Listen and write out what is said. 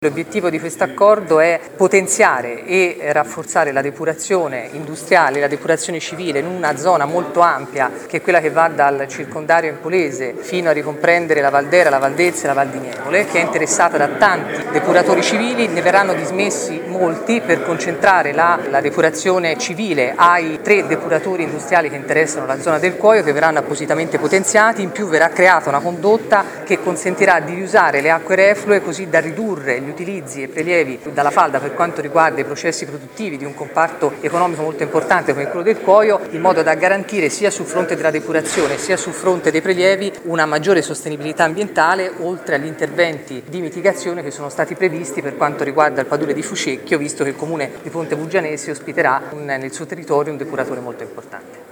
L'obiettivo di questo accordo è potenziare e rafforzare la depurazione industriale, la depurazione civile in una zona molto ampia che è quella che va dal circondario empolese fino a ricomprendere la Valdera, la Valdezia e la Val di Nievole, che è interessata da tanti depuratori civili. Ne verranno dismessi molti per concentrare la depurazione civile ai 3 depuratori industriali che interessano la zona del Cuoio, che verranno appositamente potenziati. In più verrà creata una condotta che consentirà di riusare le acque reflue così da ridurre gli utilizzi e prelievi dalla falda per quanto riguarda i processi produttivi di un comparto economico molto importante come quello del Cuoio, in modo da garantire sia sul fronte della depurazione sia sul fronte dei prelievi una maggiore sostenibilità ambientale, oltre agli interventi di mitigazione che sono stati previsti per quanto riguarda il padule di Fucecchio, visto che il comune di Ponte Bugianesi ospiterà nel suo territorio un depuratore molto importante.